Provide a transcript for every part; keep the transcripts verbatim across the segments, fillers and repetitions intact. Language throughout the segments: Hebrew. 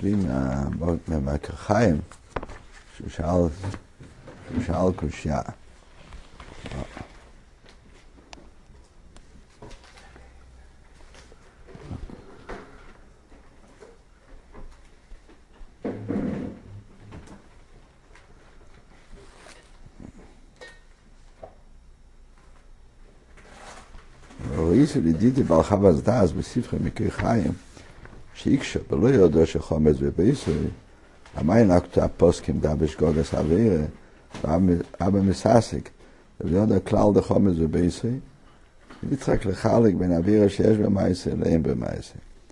מביא מהמקרחיים, שהוא שאל, שהוא שאל קושיה. ואוריסו לידידי בעל חב"ד דאז בספרי מקרי חיים, שיקשה ולא יודע שחומץ ובייסוי, המיין אקטו הפוסקים דבש גוגס אבירה, ואבא מססק, ויודע כלל דחומץ ובייסוי, ויצחק לחלק בין אבירה שיש במייסי לאין במייסי.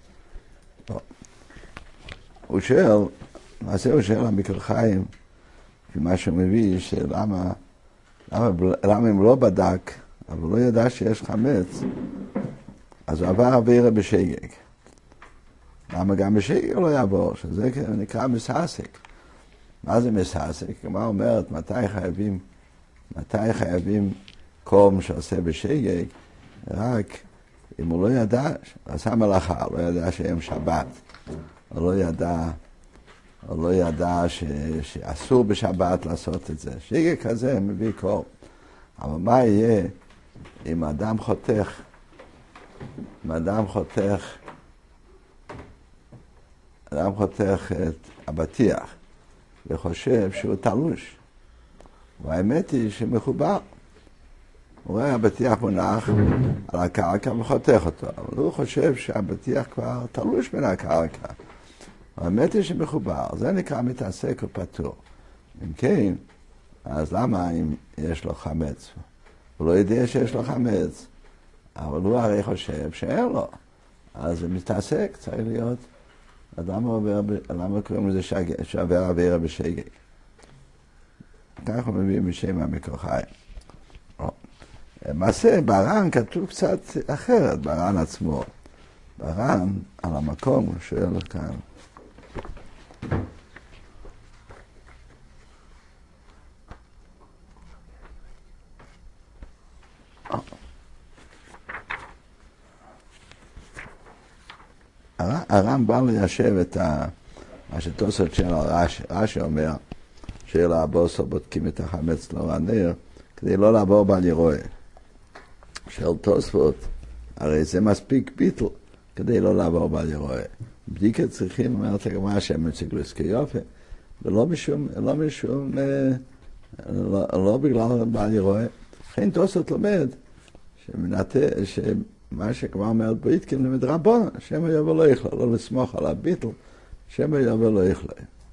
הוא שואל, למעשה הוא שואל המקרי חיים, מה שהוא מביא, שלמה, למה, למה אם לא בדק, אבל לא ידע שיש חמץ, אז הוא עבר אבירה בשגג. למה גם בשגג לא יעבור? שזה נקרא מססק. מה זה מססק? מה אומרת, מתי חייבים, מתי חייבים קום שעושה בשגג? רק אם הוא לא ידע, עשה מלאכה, לא ידע שיום שבת, או לא ידע, או לא ידע ש, שאסור בשבת לעשות את זה. שגג כזה מביא קום. אבל מה יהיה אם אדם חותך, אם אדם חותך, אדם חותך את הבטיח וחושב שהוא תלוש, והאמת היא שמחובר. הוא רואה הבטיח מונח על הקרקע וחותך אותו, אבל הוא חושב שהבטיח כבר תלוש מן הקרקע. האמת היא שמחובר, זה נקרא מתעסק ופטור. אם כן, אז למה אם יש לו חמץ? הוא לא יודע שיש לו חמץ, אבל הוא הרי חושב שאין לו. אז זה מתעסק, צריך להיות, אדם עובר, למה קוראים לזה שעבר עבירה בשגג? כך הוא מביא בשם המקרחיים. מעשה, בר"ן כתוב קצת אחרת, בר"ן עצמו. בר"ן על המקום, הוא שואל כאן. הר"ן בא ליישב את מה שתוספות של רש"י. רש"י אומר של הבוסר בודקים את החמץ לאור הנר כדי לא לעבור בל ירואה. של תוספות, הרי זה מספיק ביטל כדי לא לעבור בל ירואה. בדיקה צריכים, אומרת הגמרא, שהם מציגו סקיופה, ולא משום, לא משום, לא, לא בגלל בל ירואה. לכן תוספות לומד שמנתה, שמה שכבר אומרת בו יתקן למדרבון, שם היה ולא יכלה, לא לסמוך על הביטל, שם היה ולא יכלה.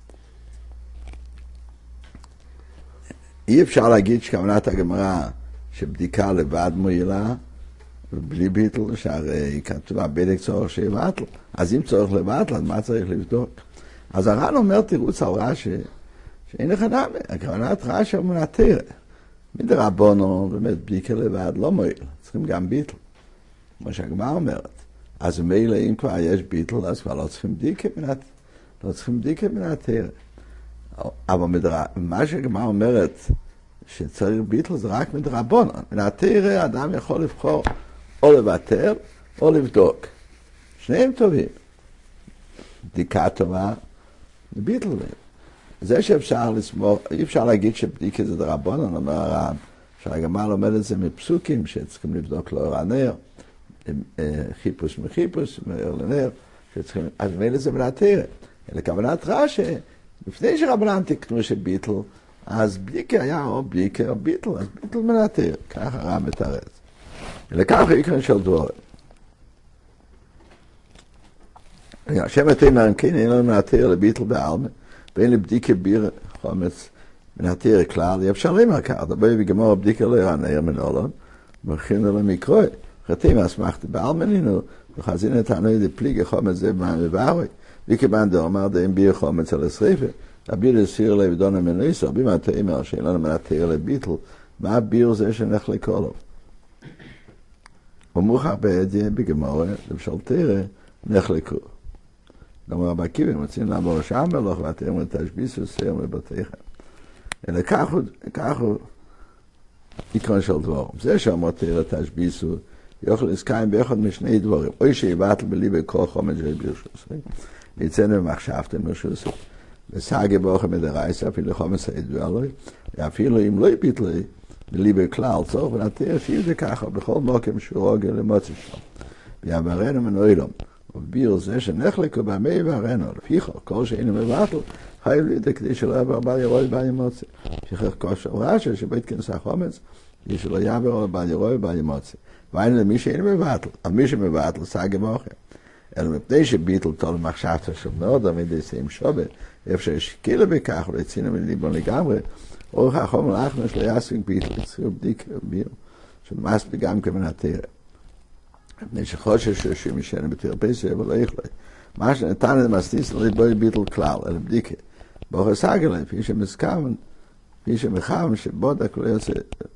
אי אפשר להגיד שכוונת הגמרא שבדיקה לבד מועילה, ובלי ביטל, שהרי כתוב הבדק צורך שיבטל. אז אם צורך לבטל, אז מה צריך לבדוק? אז הר"ן אומר תירוץ על רש"י, שאין לך נמי, הכוונת רש"י מנתר. מדרבונו, באמת בדיקה לבד לא מועיל, צריכים גם ביטל. כמו שהגמרא אומרת. אז מילא אם כבר יש ביטל, אז כבר לא צריכים בדיקה מנתר. לא צריכים בדיקה מנתר. אבל מדרב, מה שהגמרא אומרת, שצריך ביטל זה רק מדרבונו. מנתר אדם יכול לבחור או לוותר או לבדוק. שניהם טובים. בדיקה טובה וביטל להם. זה שאפשר לסמוך, אי אפשר להגיד שבדיקה זה דרבנן, אומר הר"ן, שהגמרא לומד את זה מפסוקים שצריכים לבדוק לאור הנר, חיפוש מחיפוש, מאור לנר, שצריכים, אז מילא זה מנתר. לכוונת רש"י, לפני שרבנן תקנו שביטל, אז בדיקה היה או בדיקה או ביטל, אז ביטל מנתר, ככה הר"ן מתרץ. ולכך עיקרן של דבורים. השם התאמר, אם כן, אין לנו מנתר לביטל בעלמא, ואין לבדיקה ביר חומץ מנתר כלל, אפשר לומר כך, דברי וגמור הבדיקה לא יראה נער מנולון, מרחין לו למקרוי, חתים אסמכת בעלמנינו, וחזין את הענוי דפליגה חומץ זה במה מבארוי, וכיוון דאמר דאם ביר חומץ על השריפה, הביר לסיר לבדון המנויס, רבים התאמר שאין לנו מנתר לביטל, מה הביר זה שנלך לקולו? ומוכח בעדיה בגמור, למשל תראה, נחלקו. כלומר, רבי עקיבא מוצאים לעבור שם מלוך, ואתם תשביסו סיר מבתיכם. אלא כך הוא עיקרון של דבורם. זה שאומר תראה תשביסו, יוכל לזכאים באחד משני דבורים. אוי שיבטל בליבי כל חומץ של ביר שוסרי, ויצאנו במחשבתם מרשוסו. וסגי בוכה מדרייסה, אפילו חומץ הידוע לו, ואפילו אם לא יביט לי, בליבר כלל, צורך ונתיר אפילו זה ככה, בכל מוקם שהוא רוגל למוצא שלו. ויעברנו מנוילום, וביר זה שנחלקו במי וערנו, לפיכו, כל שאינו מבטל, חייב לידי כדי שלא יעבר בל ירוי בל ימוצא. לפיכך כושר רשע שבית כנסה חומץ, כדי שלא יעבר בל ירוי בל ימוצא. והיינו למי שאינו מבטל, על מי שמבטל, סגי בוכה. אלא מפני שביטל תול מחשבתו של מאוד, עמידי סיים שובה, אפשר שקילה בכך, ולצינו מליבון לגמרי, אורך החומר לאחמר שלא יעסק ביטל, יצריעו בדיק וביר, שמאס בגם כמנתר. מפני שחושש שיושבים משנה בתרפסיה, אבל לא יכלה. מה שנתן את המסניס, לא יבואי ביטל כלל, אלא בדיקה. באורך סגלה, לפי שמסכם, לפי שמחם, שבודק לא יוצא,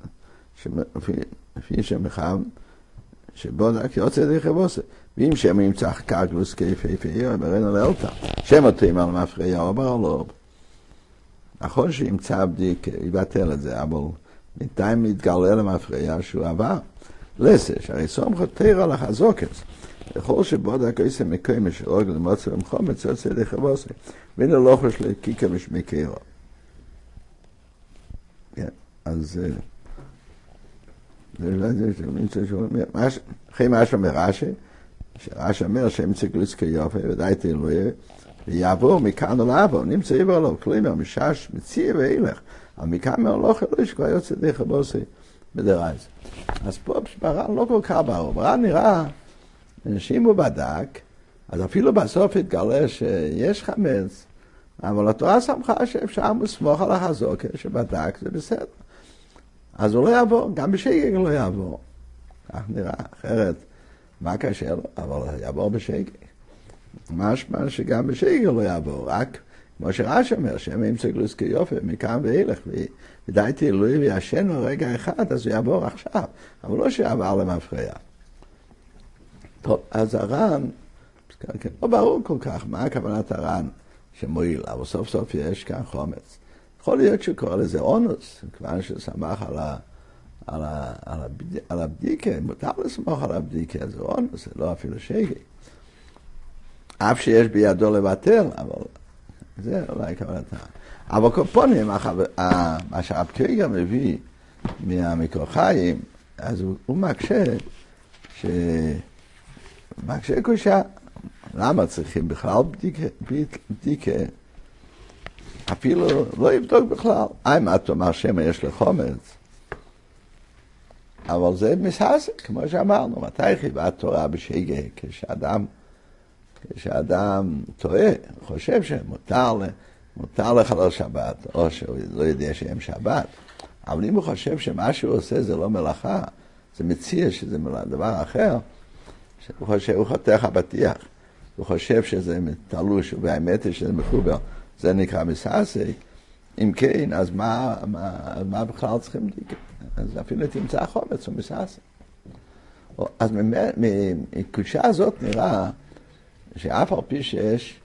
לפי שמחם, שבודק יוצא די חבוסה. ואם שם ימצא קרגלוס כיפהפה, יברנו לאלתר. שם אותם על מפריע, עובר על אורב. נכון שימצא בדיק, יבטל את זה, אבל בינתיים מתגלה למפריע שהוא עבר. לסה, שהרי סומכו תירה לך הזוקס. לכל שבודק עושה מקיימה של רגל למוצא ומחומץ, יוצא די חבוסה. ואין לא חוש לקיקה משמי קירו. אז... אחרי מה שאומר רש"י, שרש"י אומר שימצא גלוס כיופי ודאי תלויה, ויעבור מכאן ולעבור, נמצא עבר לו, כלומר משש מציע ואילך, אבל מכאן מהלוך אלוהי שכבר יוצא די חבוסי בדרייז. אז פה ברן לא כל כך ברור, ברן נראה, שאם הוא בדק, אז אפילו בסוף התגלה שיש חמץ, אבל התורה שמחה שאפשר לסמוך על החזוקה שבדק, זה בסדר. אז הוא לא יעבור, גם בשגג לא יעבור. כך נראה, אחרת, מה קשה לו? אבל יעבור בשגג. משמע שגם בשגג לא יעבור, רק כמו שרש"י אומר, שם ימצא גלוס כיופי, מכאן ואילך, ודי תלוי וישנו רגע אחד, אז הוא יעבור עכשיו, אבל לא שיעבר למפריע. טוב, אז הר"ן, לא ברור כל כך מה הכוונת הר"ן שמועיל, אבל סוף סוף יש כאן חומץ. יכול להיות שקורא לזה אונוס, כיוון ששמח על, ה, על, ה, על, הבד, על הבדיקה, מותר לסמוך על הבדיקה, זה אונוס, זה לא אפילו שגג. אף שיש בידו לבטל, אבל זה אולי כוונתה. אבל קופונים, מה שהרב קריגר מביא מהמקור חיים, אז הוא, הוא מקשה, ש... מקשה קושה. למה צריכים בכלל בדיקה? בדיקה? אפילו לא יבדוק בכלל. אי מה תאמר שמה יש לחומץ? אבל זה מסעסק, כמו שאמרנו. מתי חיבה תורה בשגג? כשאדם, כשאדם טועה, חושב שמותר מותר לחלל שבת, או שהוא לא יודע שהם שבת. אבל אם הוא חושב שמה שהוא עושה זה לא מלאכה, זה מציע שזה דבר אחר, שהוא חושב, הוא חותך הבטיח. הוא חושב שזה תלוש, והאמת היא שזה מחובר. זה נקרא מסעסק. אם כן, אז מה, מה, מה בכלל צריכים בדיקה? אז אפילו תמצא חומץ, הוא מסעסק. אז מקודשה הזאת נראה שאף על פי שיש,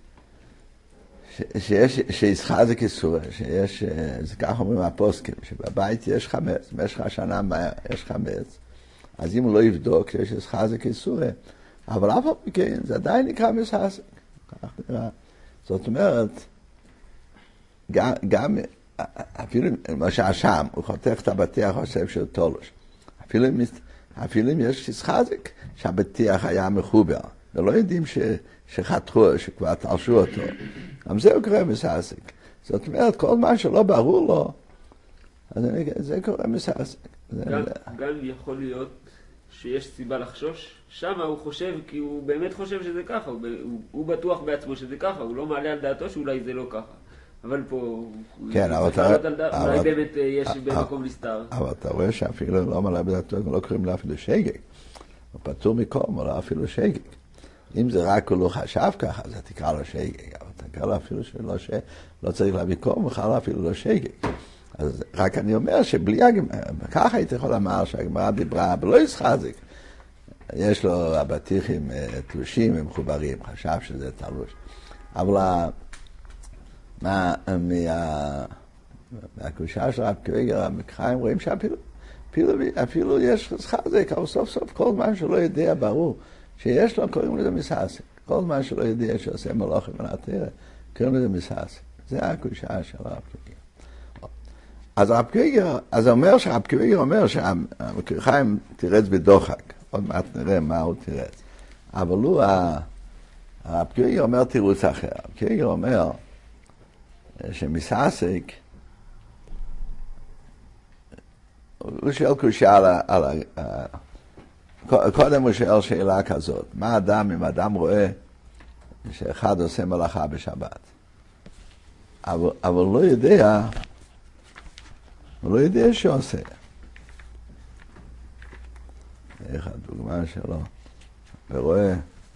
שיש, שישחה זה כסורה, שיש, זה כך אומרים הפוסקים, שבבית יש חמץ, במשך השנה יש חמץ, אז אם הוא לא יבדוק שיש ישחה זה כסורה, אבל אף על פי כן, זה עדיין נקרא מסעסק. כך נראה. זאת אומרת, גם, גם אפילו למשל שם, הוא חותך את הבטיח, חושב שהוא תולש. אפילו, אפילו אם יש שחזק, שהבטיח היה מחובר, ולא יודעים ש, שחתכו, שכבר תלשו אותו. גם זה הוא קורא מסעסק. זאת אומרת, כל מה שלא ברור לו, אז זה קורא מסעסק. גם, גם יכול להיות שיש סיבה לחשוש, שם הוא חושב, כי הוא באמת חושב שזה ככה, הוא, הוא, הוא בטוח בעצמו שזה ככה, הוא לא מעלה על דעתו שאולי זה לא ככה. אבל פה, כן, הוא צריך לעלות על דעתו, אולי באמת יש במקום לסתר. אבל אתה רואה שאפילו לא מעלה בדעתו, לא קוראים לו אפילו שגג. הוא פטור מקום, לא אפילו שגג. אם זה רק הוא לא חשב ככה, אז תקרא לו שגג. אבל תקרא לו אפילו שלא ש... לא צריך להביא קום, הוא חלה אפילו לא שגג. אז רק אני אומר שבלי הגמרא, ככה הייתי יכול לומר שהגמרא דיברה, ולא ישחזק. יש לו הבטיחים תלושים ומחוברים, חשב שזה תלוש. אבל מה, מה, מהקושה של רב קריגר, המקחיים רואים שאפילו אפילו, אפילו יש חזק, אבל סוף סוף כל זמן שלא יודע ברור שיש לו, קוראים לזה מסעסק. כל מה שלא יודע שעושה מלאכה מן התורה, קוראים לזה מסעסק. זה הקושיה של הרב קריגר. אז הרב קריגר, אז אומר שהרב קריגר אומר שהמקור חיים תירץ בדוחק. עוד מעט נראה מה הוא תירץ. אבל הוא, הרב קריגר אומר תירוץ אחר. הרב קריגר אומר שמסעסק, הוא שואל קושיה על ה... על ה קודם הוא שואל שאלה כזאת, מה אדם, אם אדם רואה שאחד עושה מלאכה בשבת, אבל, אבל לא יודע, הוא לא יודע שעושה. איך הדוגמה שלו, ורואה,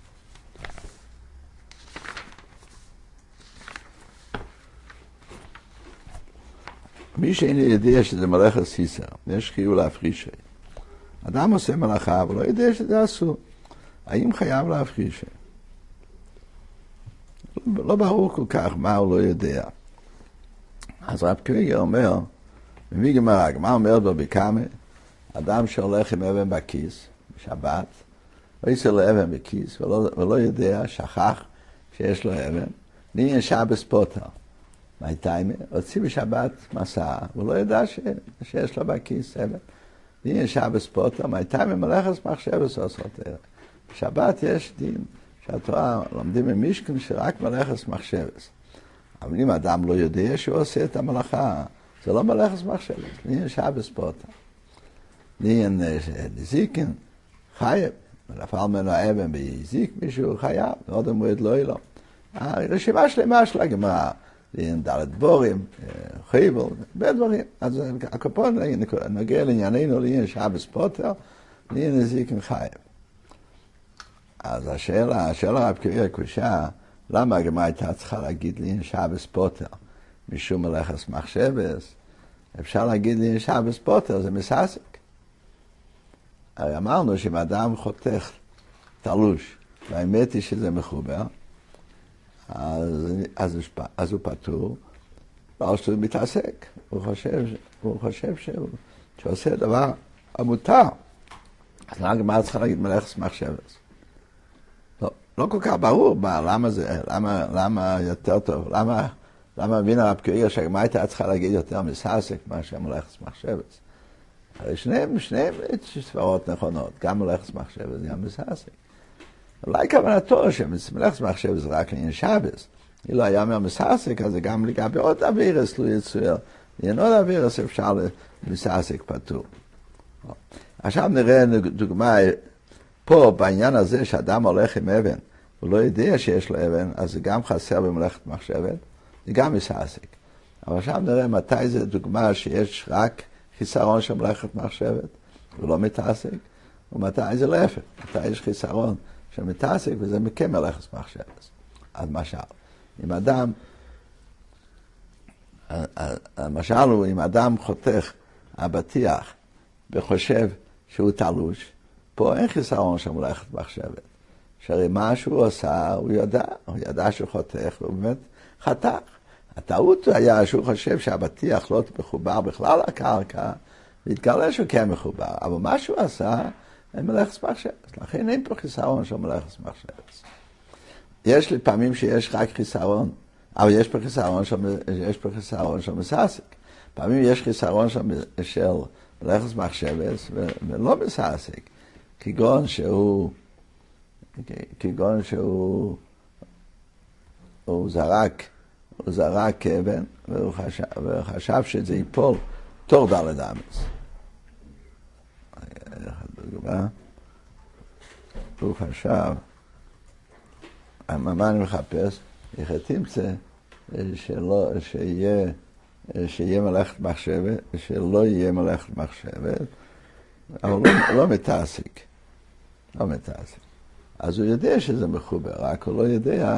מי שאין יודע שזה מלאכת סיסר, יש חיוב להפריש. אדם עושה מלאכה, אבל לא יודע שזה אסור. האם חייב להפריש? לא, לא ברור כל כך מה הוא לא יודע. אז רב קריגר אומר, מביא גמרא, הגמרא אומרת בו בקמה, אדם שהולך עם אבן בכיס, בשבת, לא יצא לו אבן בכיס, ולא, ולא יודע, שכח שיש לו אבן, נהיה שבס פוטר. מה טיימה? הוציא בשבת מסע, ולא ידע ש... שיש לו בכיס אבן. נהיה שבס פוטר, מה טיימה מלאכת מחשבת עושות ערב. בשבת יש דין שהתורה לומדים במשכן שרק מלאכת מחשבת. אבל אם אדם לא יודע שהוא עושה את המלאכה, זה לא מלאכת מחשבת, נהיה שבס פוטר. נהיה נזיקן, חייב, ולפעל ממנו אבן ביזיק מישהו חייב, עוד המועד לא יהיה לו. הרשימה שלמה של הגמרא, דלת בורים, חייבל, הרבה דברים. אז הקופון נוגע לענייננו, לעניין שבס פוטר, לעניין נזיקן חייב. אז השאלה, השאלה רב קריגר קושה, למה הגמרא הייתה צריכה להגיד לעניין שבס פוטר, משום מלאכת מחשבת? אפשר להגיד לעניין שבס פוטר, זה מסעסק. הרי אמרנו שאם אדם חותך תלוש, והאמת היא שזה מחובר, אז, אז, אז הוא פטור, לא שהוא מתעסק, הוא חושב, הוא חושב שהוא, שהוא עושה דבר המותר. אז למה צריכה להגיד מלאכת מחשבת? לא, לא כל כך ברור מה, למה זה, למה, למה יותר טוב, למה, למה מבין הרב קריגר שהגמרא הייתה צריכה להגיד יותר מסעסק מאשר מלאכת מחשבת? הרי שניהם, שניהם סברות נכונות, גם מלאכת מחשבת וגם מסעסק. אולי כוונתו שמלאכת מחשבת זה רק לעניין שבס. אם לא היה אומר מסעסק, אז זה גם לגבי עוד אווירס לא יצויר. לעניין עוד אווירס אפשר למסעסק פטור. עכשיו נראה דוגמה, פה בעניין הזה שאדם הולך עם אבן, הוא לא יודע שיש לו אבן, אז זה גם חסר במלאכת מחשבת, זה גם מסעסק. אבל עכשיו נראה מתי זה דוגמה שיש רק חיסרון של מלאכת מחשבת, הוא לא מתעסק, ומתי זה להפך, מתי יש חיסרון שמתעסק וזה מקם מלאכת מחשבת. אז משל, אם אדם, המשל הוא, אם אדם חותך הבטיח וחושב שהוא תלוש, פה אין חיסרון של מלאכת מחשבת. שהרי מה שהוא עשה, הוא ידע, הוא ידע שהוא חותך, והוא באמת חתך. הטעות היה שהוא חושב שהבטיח לא מחובר בכלל לקרקע, והתגלה שהוא כן מחובר. אבל מה שהוא עשה, אין מלאכת מחשבת. לכן אין פה חיסרון של מלאכת מחשבת. יש לי פעמים שיש רק חיסרון, אבל יש פה חיסרון של, יש פה חיסרון של מסעסק. פעמים יש חיסרון של, של מלאכת מחשבת ולא מסעסק. כגון שהוא, כגון שהוא, הוא זרק, הוא זרק אבן, והוא חשב, והוא חשב שזה ייפול תור דלת אמס. הוא חשב, מה אני מחפש? איך תמצא שלא, שיהיה, שיהיה מלאכת מחשבת, שלא יהיה מלאכת מחשבת, אבל לא, לא מתעסק. לא מתעסק. אז הוא יודע שזה מחובר, רק הוא לא יודע.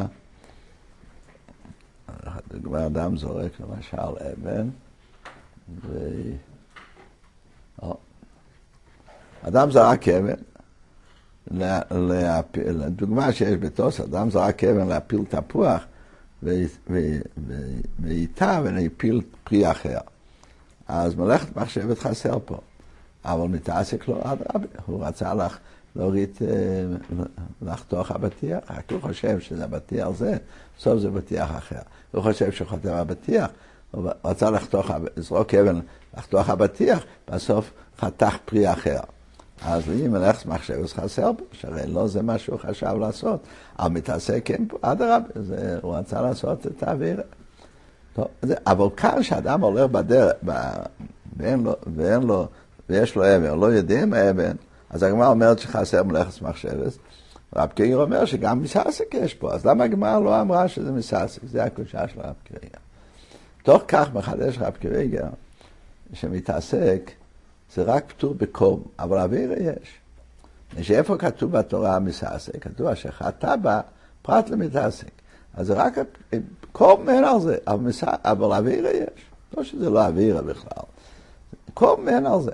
דוגמה, אדם זורק למשל אבן, ו... אדם זרק אבן, לדוגמה שיש בתוס, אדם זרק אבן להפיל תפוח, ואיתה ולהפיל פרי אחר. אז מלאכת מחשבת חסר פה. אבל מתעסק לו, הוא רצה לך להוריד, לחתוך הבטיח, רק הוא חושב שזה הבטיח זה, בסוף זה בטיח אחר. הוא חושב שהוא חותם הבטיח, הוא רצה לחתוך, לזרוק אבן, לחתוך הבטיח, בסוף חתך פרי אחר. אז לי מלאכת מחשבת חסר בו, שהרי לא זה מה שהוא חשב לעשות, אבל מתעסק כן פה, אדרבה, הוא רצה לעשות את האווירה. טוב, זה, אבל כאן שאדם הולך בדרך, ואין לו, ואין לו, ויש לו אבן, לא יודעים אבן, אז הגמרא אומרת שחסר מלאכת מחשבת, רב קריא אומר שגם מסעסק יש פה, אז למה הגמרא לא אמרה שזה מסעסק? זה הקדושה של רב קריא. תוך כך מחדש רב קריא שמתעסק, זה רק פטור בקום, אבל אווירה יש. שאיפה כתוב בתורה מסעסק? כתוב שחטא בה פרט למתעסק. אז זה רק קום אין על זה, אבל, מסע, אבל אווירה יש. לא שזה לא אווירה בכלל. קום אין על זה.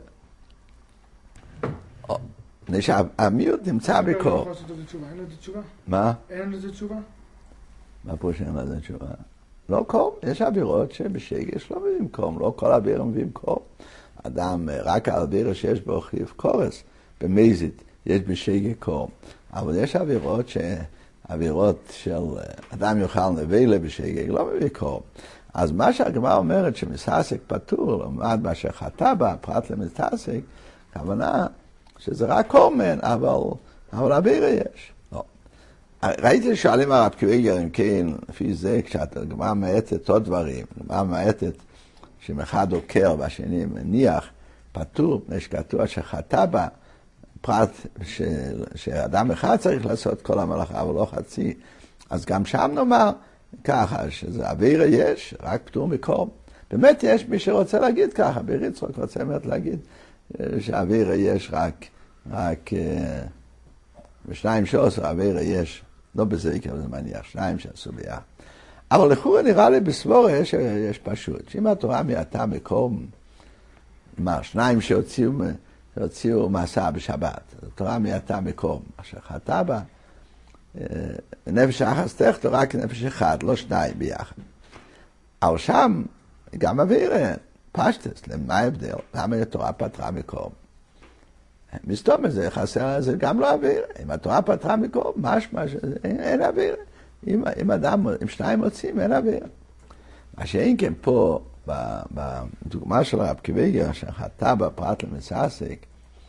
שהמיעוט נמצא בקום. אין לזה תשובה? מה? אין לזה תשובה? מה פה שאין לזה תשובה? לא קום, יש אווירות שבשגש לא מביאים קום, לא כל אווירה מביאים קום. אדם, רק האווירה שיש בו חיוב קורס, במזית, יש בשגש קום. אבל יש אווירות ש... אווירות של אדם יוכל נבלה בשגש, לא מביא קום. אז מה שהגמרא אומרת שמסעסק פטור, לעומת מה שחטא בה, פרט למסעסק, הכוונה שזה רק קומן, אבל, אבל אווירה יש. לא. ראיתי שואלים הרב קוויגר, אם כן, לפי זה, כשהגמרא מעטת עוד דברים, הגמרא מעטת שמאחד עוקר והשני מניח, פטור, יש כתוב שחטא בה, פרט ש... שאדם אחד צריך לעשות כל המלאכה, אבל לא חצי. אז גם שם נאמר ככה, שזה אווירה יש, רק פטור מקום. באמת יש מי שרוצה להגיד ככה, ביריצרוק רוצה באמת להגיד שאווירה יש רק, רק בשניים שעושה אווירה יש, לא בזה יקרה, זה מניח, שניים שעשו ביחד. אבל לכאורה נראה לי בסבורה יש, יש פשוט, שאם התורה מעתה מקום, מה, שניים שהוציאו, שהוציאו מסע בשבת, התורה מעתה מקום, אשר חטא בה, נפש אחת תחתו רק נפש אחד, לא שניים ביחד. אבל שם גם אווירה, פשטס, למה ההבדל? למה התורה פתרה מקום? מסתום את זה, חסר, זה גם לא אווירה. אם התורה פתרה מקום, משמע, אין, אין אווירה. אם, אם אדם, אם שניים מוצאים, אין אווירה. מה שאין כן פה, בדוגמה של רב קוויגר, שחטא בפרט למסעסק,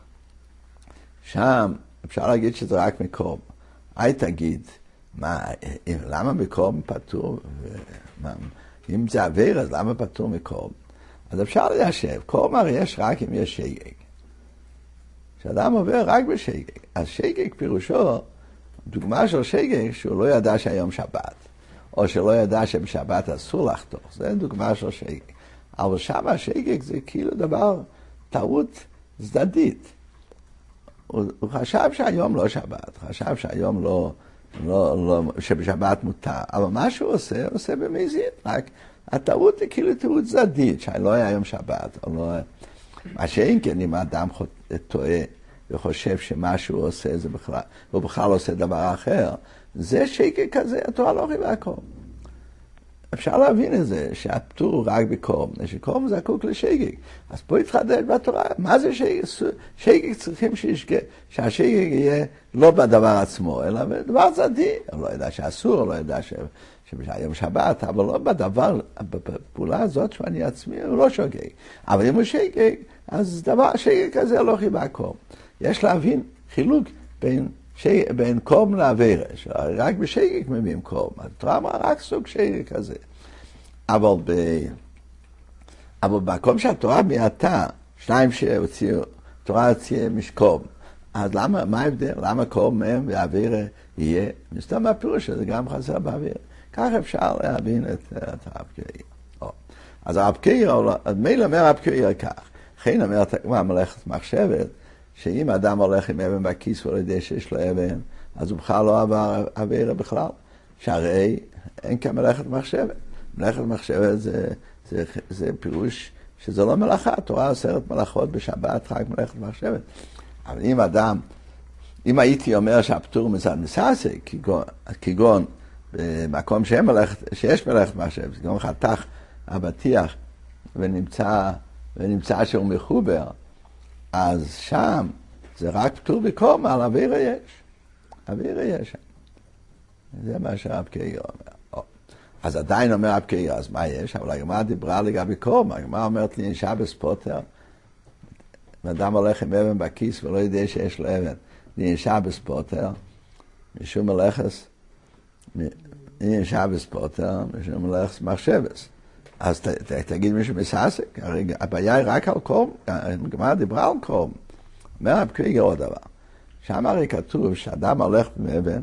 שם אפשר להגיד שזה רק מקום. היי תגיד, מה, למה מקום פטור? מה, אם זה אוויר, אז למה פטור מקום? אז אפשר ליישב, קום הרי יש רק אם יש שגג. כשאדם עובר רק בשגג, אז שגג פירושו, דוגמה של שגג שהוא לא ידע שהיום שבת, או שלא ידע שבשבת אסור לחתוך, זה דוגמה של שגג. אבל שם השגג זה כאילו דבר, טעות צדדית. הוא, הוא חשב שהיום לא שבת, חשב שהיום לא, לא, לא, שבשבת מותר, אבל מה שהוא עושה, הוא עושה במזיד, רק הטעות היא כאילו טעות צדדית, שלא היה יום שבת, או לא... מה שאין כן, אם האדם טועה וחושב שמה שהוא עושה זה בכלל, הוא בכלל עושה דבר אחר, זה שקר כזה, התורה לא חיבה קום. אפשר להבין את זה, שהפטור הוא רק בקום, שקום זקוק לשגג. אז פה התחדש בתורה, מה זה שגג? שגג צריכים שישגג, שהשגג יהיה לא בדבר עצמו, אלא בדבר צדדי. הוא לא ידע שאסור, הוא לא ידע ש... שבשביום שבת, אבל לא בדבר, בפעולה הזאת שאני עצמי, הוא לא שוגג. אבל אם הוא שגג, אז דבר שגג כזה לא חיבה קום. יש להבין חילוק בין, שג... בין קום לעבירה, רק בשגג מביאים קום. התורה אמרה רק סוג שגג כזה. אבל, ב... אבל במקום שהתורה מעתה, שניים שהוציאו, התורה הוציאה משקום, אז למה, מה ההבדל? למה קום מהם והעבירה יהיה? מסתם הפירוש שזה גם חסר באווירה. כך אפשר להבין את, את הרב קריא. אז הרב קריא, מילא אומר הרב קריא כך, לכן אומרת הגמרא מלאכת מחשבת, שאם אדם הולך עם אבן בכיס ועל ידי שיש לו אבן, אז הוא בכלל לא עבר עבירה בכלל, שהרי אין כאן מלאכת מחשבת. מלאכת מחשבת זה, זה, זה פירוש שזה לא מלאכה, התורה אוסרת מלאכות בשבת, רק מלאכת מחשבת. אבל אם אדם, אם הייתי אומר שהפטור מצד מסעסק, כגון, כגון במקום מלאכת, שיש מלאכת מחשבת, כגון חתך הבטיח ונמצא, ונמצא שהוא מחובר, אז שם זה רק פטור בקום, על אווירה יש. אווירה יש. זה מה שרב קאיר אומר. אז עדיין אומר רב קאיר, אז מה יש? אבל הגמרא דיברה לגבי קום, הגמרא אומרת לי, שבס פוטר, אדם הולך עם אבן בכיס ולא יודע שיש לו אבן, לי שבס פוטר, משום מלאכס, לי שבס פוטר, משום מלאכס מחשבס. אז ת, ת, תגיד מישהו מסעסק, הרי הבעיה היא רק על קום, הגמרא דיברה על קום. אומר רב קאיר עוד דבר, שם הרי כתוב שאדם הולך עם אבן,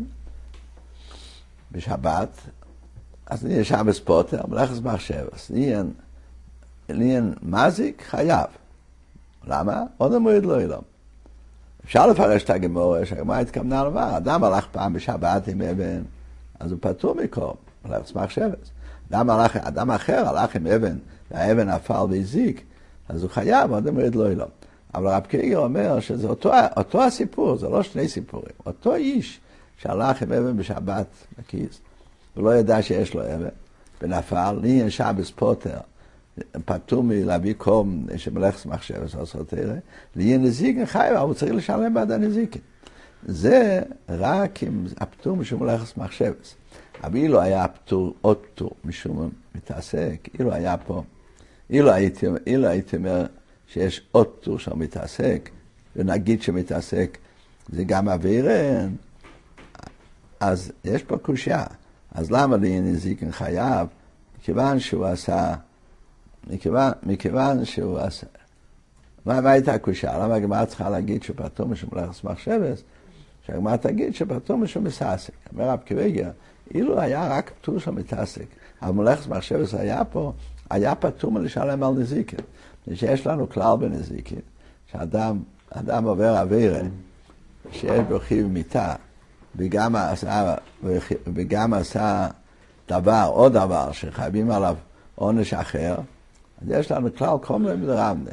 בשבת, אז נהיה שבס פוטר, מלאכס מחשבס, נהיה מזיק חייב. למה? עוד המועד לא ילום. אפשר לפרש את הגמורה, שהגמורה התכוונה לומר, אדם הלך פעם בשבת עם אבן, אז הוא פטור מקום, מלאכס מחשבס. אדם, הלך, אדם אחר הלך עם אבן, והאבן נפל והזיק, אז הוא חייב, עוד המועד לא ילום. אבל רב קאיר אומר שזה אותו, אותו הסיפור, זה לא שני סיפורים. אותו איש שהלך עם אבן בשבת בכיס, הוא לא ידע שיש לו אבן, ונפל, נהיה שבס פוטר, פטור מלהביא קום שמלאכס מחשבס עושות אלה, נהיה נזיקין חייב, אבל הוא צריך לשלם בעד הנזיקין. זה רק עם הפטור משום מלאכס מחשבס. אבל אילו היה פטור, עוד פטור משום מתעסק, אילו היה פה, אילו הייתי, אילו הייתי אומר שיש עוד פטור שהוא מתעסק, ונגיד שמתעסק זה גם אווירן, אז יש פה קושיה. אז למה לי נזיקין חייב? מכיוון שהוא עשה, מכיוון, מכיוון שהוא עשה, מה, מה הייתה הקושיה? למה הגמרא צריכה להגיד שפטור משום מלאכס מחשבס? שהגמרא תגיד שפטור משום מתעסק. אומר רב קאיר, אילו היה רק פטור של מתעסק, אבל מלאכס מחשבס היה פה, היה פטור מלשלם על נזיקין. שיש לנו כלל בנזיקין, שאדם אדם עובר עבירה, שיש בו חיוב מיתה, וגם עשה, וגם עשה דבר, עוד דבר, שחייבים עליו עונש אחר, אז יש לנו כלל קומלה מדרבנן.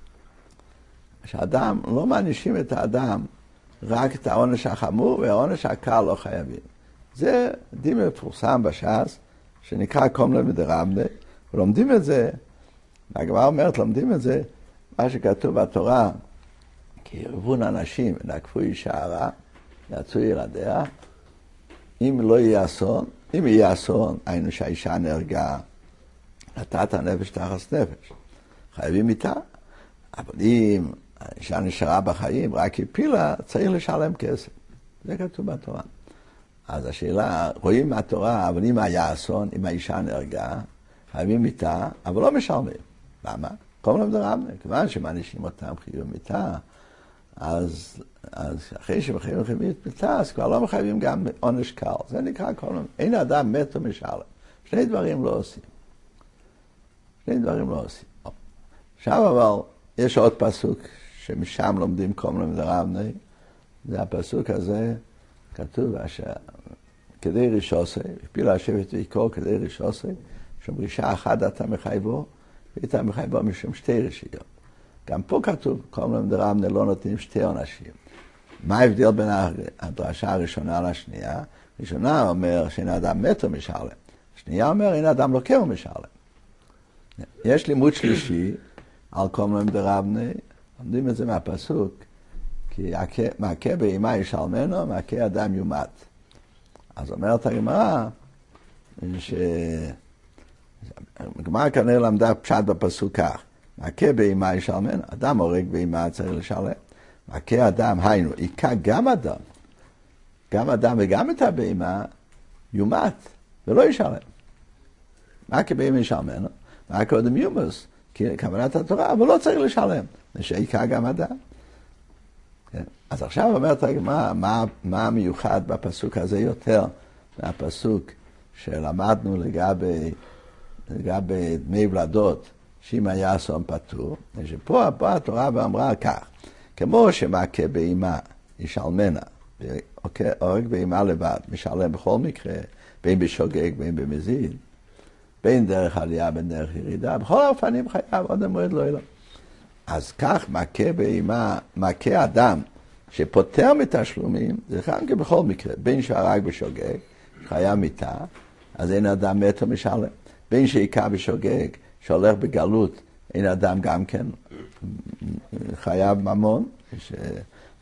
שאדם, לא מענישים את האדם רק את העונש החמור, והעונש הקל לא חייבים. זה דין מפורסם בש"ס, שנקרא קומלה מדרבנן, ולומדים את זה, והגמרא אומרת, לומדים את זה, מה שכתוב בתורה, כי ירבון אנשים נקפו אישה הרע, יצאו ילדיה, אם לא יהיה אסון, אם יהיה אסון, היינו שהאישה נהרגה, נתת הנפש תחס נפש. חייבים איתה, אבל אם האישה נשארה בחיים, רק הפילה, צריך לשלם כסף. זה כתוב בתורה. אז השאלה, רואים מהתורה, אבל אם היה אסון, אם האישה נהרגה, חייבים איתה, אבל לא משלמים. למה? קום להם דרבנן, כיוון שמענישים אותם חיוב מיתה, אז, אז אחרי שמחייבים חיוב מיתה, אז כבר לא מחייבים גם עונש קל. זה נקרא כל להם. אין אדם מת ומשלם. שני דברים לא עושים. שני דברים לא עושים. עכשיו אבל, יש עוד פסוק שמשם לומדים קום להם דרבנן. זה הפסוק הזה, כתוב, אשר, כדי רישוסי, הפילה השבט ויקור כדי רישוסי, שום רישה אחת אתה מחייבו, ואתה מחייבו משום שתי רישיות. גם פה כתוב, קום להם דרבנן לא נותנים שתי עונשים. מה ההבדל בין הדרשה הראשונה לשנייה? ראשונה אומר שאין אדם מת ומשלם. השנייה אומר אין אדם לוקה ומשלם. יש לימוד שלישי על קום להם דרבנן, לומדים את זה מהפסוק, כי מכה בהמה ישלמנו, מכה אדם יומת. אז אומרת הגמרא, ש... הגמרא כנראה למדה פשט בפסוק כך, מכה בהמה ישלמנו, אדם הורג בהמה צריך לשלם. מכה אדם, היינו, עיקה גם אדם, גם אדם וגם את הבהמה, יומת, ולא ישלם. מכה בהמה ישלמנו, מכה אדם יומוס, כי כוונת התורה, אבל לא צריך לשלם, שעיקה גם אדם. אז עכשיו אומרת הגמרא, מה, מה המיוחד בפסוק הזה יותר מהפסוק שלמדנו לגבי, לגבי דמי ולדות, שאם היה אסון פטור, שפה פה התורה ואמרה כך, כמו שמכה בהמה ישלמנה, הורג בהמה לבד, משלם בכל מקרה, בין בשוגג, בין במזיד, בין דרך עלייה, בין דרך ירידה, בכל האופנים חייב, עוד המועד לא יהיה. אז כך מכה בהמה, מכה אדם, שפוטר מתשלומים, זה גם כן בכל מקרה, בין שהרג בשוגג, חייב מיתה, אז אין אדם מת ומשלם. בין שהיכה בשוגג, שהולך בגלות, אין אדם גם כן חייב ממון, ש...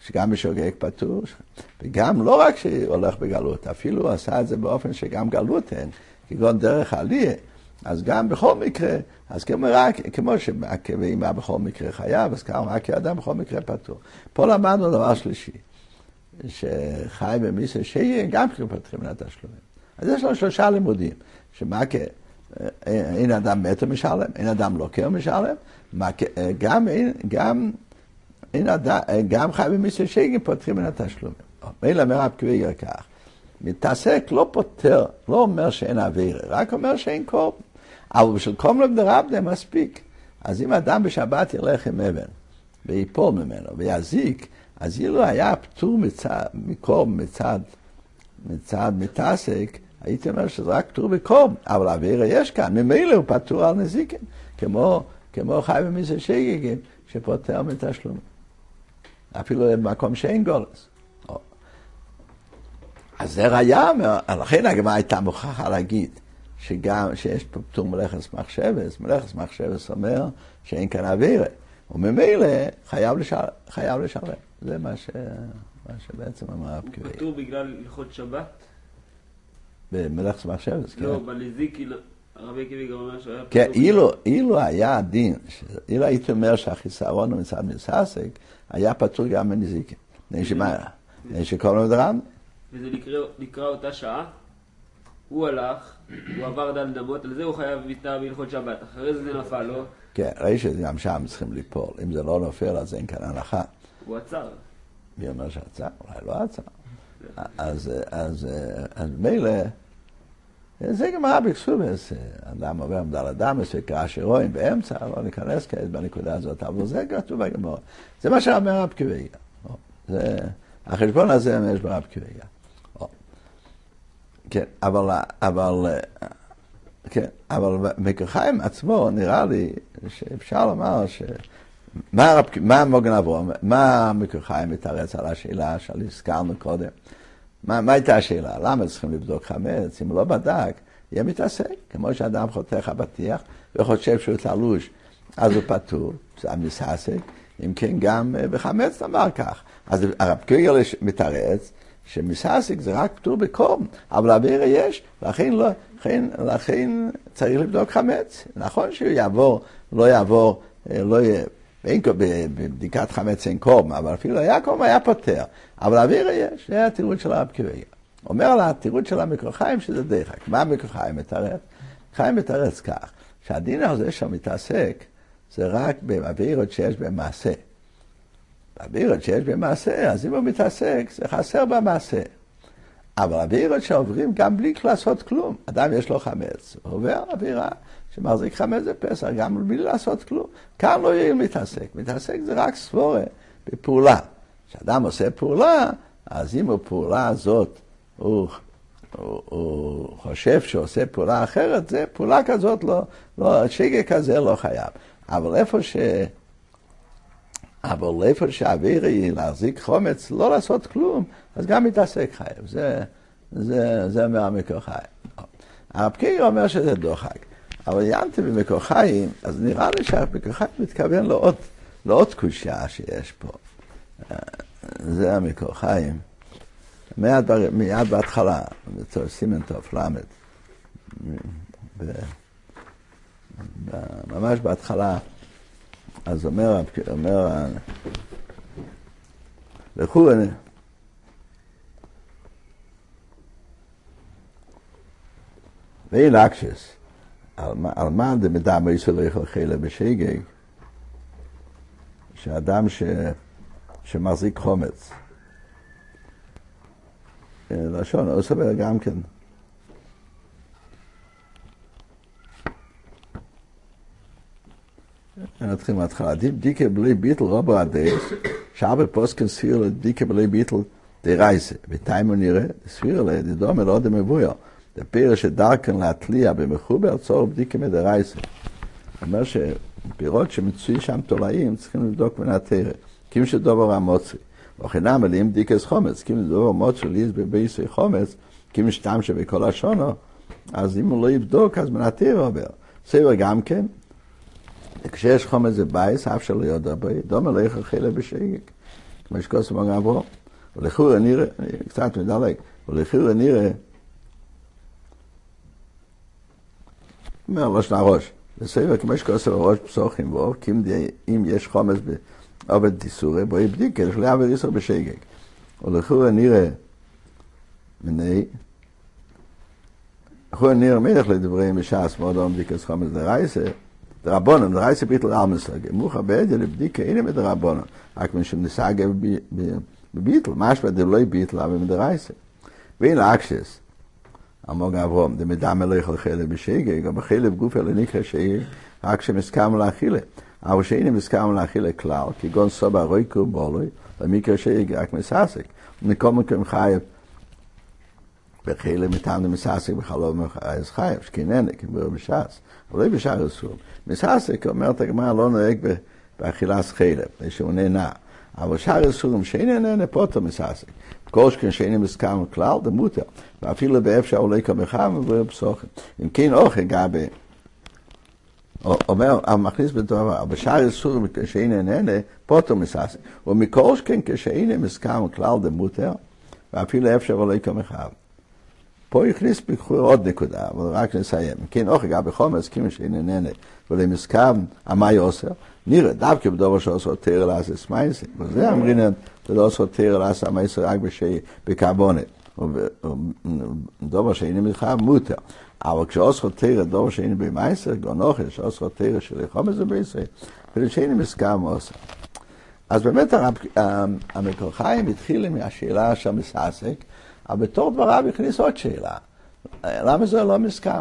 שגם בשוגג פטור, וגם לא רק שהולך בגלות, אפילו הוא עשה את זה באופן שגם גלות אין, כגון דרך עלייה, אז גם בכל מקרה, אז כמו, רק, כמו שמעקה ואימה בכל מקרה חייב, אז כמה מעקה אדם בכל מקרה פטור. פה למדנו דבר שלישי, שחי במיסה שיהיה גם כן פותחים מן התשלומים. אז יש לנו שלושה לימודים, שמעקה, אין אדם מטר משלם, אין אדם לוקר משלם, גם, גם, אין אדם, גם חי במיסה שיהיה פותחים מן התשלומים. מילא מרב קביגר כך, מתעסק לא פותר, לא אומר שאין עבירה, רק אומר שאין קורבן. אבל בשביל קורבן דרבנה מספיק. אז אם אדם בשבת ילך עם אבן, ויפול ממנו, ויזיק, אז אילו היה פטור מצד, מקורבן מצד, מצד מתעסק, הייתי אומר שזה רק פטור בקורבן. אבל עבירה יש כאן, ממילא הוא פטור על נזיקין, כמו, כמו חי במיסה שגיגים, שפותר מתשלום. אפילו במקום שאין גולס. אז זה ראיה, לכן הגמרא הייתה מוכרחה להגיד שגם שיש פה פטור מלאכת מחשבת, מלאכת מחשבת אומר שאין כאן עבירה, וממילא חייב לשלם, חייב לשלם. זה מה, ש... מה שבעצם אמר רב קביגר. הוא פטור בגלל הלכות שבת? במלאכת מחשבת, כן. לא, בנזיקין, רבי קביגר אומר שהיה פטור. כן, אילו, אילו היה הדין, אילו הייתי אומר שהחיסרון הוא מצד מתעסק, היה פטור גם בנזיקין. נשמע, שכל מדרם. וזה נקרא, נקרא אותה שעה, הוא הלך, הוא עבר דל דמות, על זה הוא חייב מתנאה בהלכות שבת, אחרי זה זה נפל לו. כן, ראי שגם שם צריכים ליפול, אם זה לא נופל אז אין כאן הנחה. הוא עצר. מי אומר שעצר? אולי לא עצר. אז, אז, אז מילא, זה גמרא בכסובס, אדם עובר מדל אדמס וקרא שרואים באמצע, לא ניכנס כעת בנקודה הזאת, אבל זה כתוב בגמרא. זה מה שאומר רב קביגר. זה, החשבון הזה יש ברב קביגר. כן, אבל, אבל, כן, אבל מקור חיים עצמו נראה לי שאפשר לומר ש... מה, מה מוגן אברהם, מה מקור חיים מתרץ על השאלה שהזכרנו קודם? מה, מה הייתה השאלה? למה צריכים לבדוק חמץ? אם הוא לא בדק, יהיה מתעסק. כמו שאדם חותך הבטיח וחושב שהוא תלוש, אז הוא פטור, זה מתעסק. אם כן, גם בחמץ נאמר כך. אז הרב קביגר מתרץ, שמסעסק זה רק פטור בקורבן, אבל עבירה יש, לכן, לא, לכן, לכן צריך לבדוק חמץ. נכון שהוא יעבור, לא יעבור, לא יהיה, בבדיקת חמץ אין קורבן, אבל אפילו היה קורבן, היה פותר. אבל עבירה יש, זה התירוץ של הרב קביגר. אומר לה, התירוץ של המקור חיים שזה דחק. מה המקור חיים מתרץ? חיים מתרץ כך, שהדין הזה שמתעסק, זה רק בעבירות שיש במעשה. בעבירות שיש במעשה, אז אם הוא מתעסק, זה חסר במעשה. אבל עבירות שעוברים גם בלי לעשות כלום. אדם יש לו חמץ, הוא עובר עבירה שמחזיק חמץ זה פסח, גם בלי לעשות כלום. כאן לא יהיה מתעסק. מתעסק זה רק סבורה בפעולה. כשאדם עושה פעולה, אז אם הפעולה הזאת, הוא, הוא, הוא חושב שעושה פעולה אחרת, זה פעולה כזאת, לא, לא, שגה כזה לא חייב. אבל איפה ש... אבל איפה שהעבירה היא להחזיק חומץ, לא לעשות כלום, אז גם מתעסק חייב. זה, זה, זה אומר המקור חיים. הרב קביגר אומר שזה דוחק. אבל ינתי במקור חיים, אז נראה לי שהמקור חיים מתכוון לעוד, לעוד קושיה שיש פה. זה המקור חיים. מיד, מיד בהתחלה, בתור סימן טוב, למד. ממש בהתחלה, אז אומר, אומר, לכו, ואין אקשס, על מה דמדם ישראל יכול חילה בשגג, שאדם ש, שמחזיק חומץ, לשון, הוא סבר גם כן, נתחיל מההתחלה. דיקה בלי ביטל רובו הדייס, שעבר פוסקן ספיר לדיקה בלי ביטל דרייסה. בתיימו נראה, ספיר לדומה לא דמבויר. דפיר שדרכן להתליע במחובר צור בדיקה מדרייסה. זאת אומרת שפירות שמצוי שם תולעים צריכים לבדוק מנתרת. כמו שדובר המוצרי. וכנם עליהם דיקס חומץ. כמו שדובר מוצרי ליז בבייסי חומץ, כמו שתם שבכל השונו, אז אם הוא לא יבדוק, אז מנתר עובר. סבר גם כן, כשיש חומץ זה בייס, אף שלא יודע בי, דומה לך חילה בשגג. כמו שכוסם מגן אברום. ולכאורה נראה, אני קצת מדלג, ולכאורה נראה, אומר לא שנה ראש, בסדר, כמו שכוסם ראש פסוחים בו, כי אם יש חומץ בעובד דיסורי, בואי בדיקה, יש לעבוד איסור בשגג. ולכאורה נראה, מני, לכאורה נראה מלך לדברי משעס, מאוד לא בדיקה חומץ דרייסה, דרבונם, דרייסה ביטל על מסגה, מוחה בעדיה לבדיקה, הנה מדרבונם, רק משום נסגה בביטל, משמע דלוי ביטל, אבל מדרייסה. והנה אקשס, המוג אברום, דמידה מלך על חלב בשגה, גם בחלב גוף אלה נקרא שהיא רק שמסכם להכילה. אבל שאינה מסכם להכילה כלל, כגון סובה רויקו בולוי, למקרה שהיא רק מסעסק. ומכל מקום חייב, בחלב מטעם למסעסק בחלום אז חייב, שכיננה, כמבור בשעס. אבל לא בשער אסור. מסעסק, אומרת הגמרא, לא נוהג באכילס חלב, שהוא נהנה. אבל שער אסורים שאינה נהנה פוטר מסעסק. כל שכן שאינה מסכם כלל, דמותר. ואפילו באפשר עולי כמחה מבואר פסוחים. אם כן אוכל גבי, אומר, המכניס בדבר, בשער אסורים כשאינה נהנה פוטר מסעסק. ומכל שכן כשאינה מסכם כלל דמותר, ואפילו אפשר עולי כמחה. פה יכניס בקחו עוד נקודה, אבל רק נסיים. אם כן אוכל גבי חומץ, כמו שאינה נהנה, ואולי מסכם, המאי עושה, נראה, דווקא בדובר שעושה תאר לעשה סמייסי, וזה אמרינן, ולא עושה תאר לעשה סמייסי רק בקרבונת, דובר שאינה מתחייב מותר. אבל כשעושה תאר, דובר שאינה במייסי, גונוכל, שעושה תאר של חומץ זה בישראל, ולשאינה מסכם עושה. אז באמת המקור חיים התחיל מהשאלה של מסעסק, אבל בתור דבריו הכניס עוד שאלה. למה זה לא מסכם?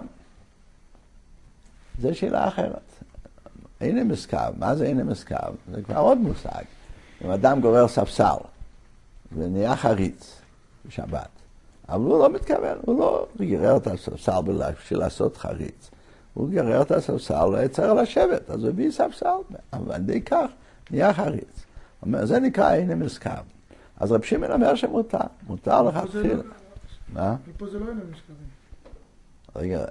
זו שאלה אחרת. אינה מסכם, מה זה אינה מסכם? זה כבר עוד מושג. אם אדם גורר ספסל ונהיה חריץ בשבת, אבל הוא לא מתכוון, הוא לא גרר את הספסל בשביל לעשות חריץ. הוא גרר את הספסל ויצר לשבת, אז הוא הביא ספסל, אבל די כך נהיה חריץ. זה נקרא אינה מסכם. אז רב שמעון אומר שמותר, מותר לך תחיל. מה? ופה זה לא אינה מסכם. רגע,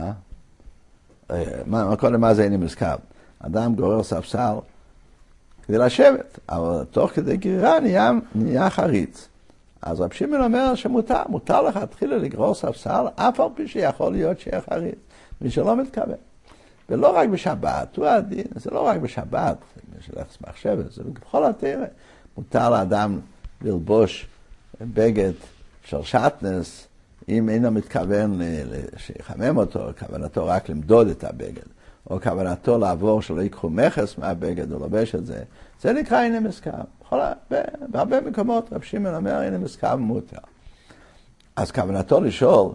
מה? מה קודם מה זה אינה מסכם? אדם גורר ספסל כדי לשבת, אבל תוך כדי גרירה נהיה, נהיה חריץ. אז רב שמעון אומר שמותר, מותר לך תחילה לגרור ספסל, אף על פי שיכול להיות שיהיה חריץ, מי שלא מתכוון. ולא רק בשבת, הוא הדין, זה לא רק בשבת, של מחשבת, זה בכל התרא. מותר לאדם ללבוש בגד של שטנס, אם אינו מתכוון שיחמם אותו, כוונתו רק למדוד את הבגד. או כוונתו לעבור שלא ייקחו מכס מהבגד או לובש את זה, זה נקרא אינה מסכם. בהרבה מקומות רב שמעון אומר אינה מסכם מותר. אז כוונתו לשאול,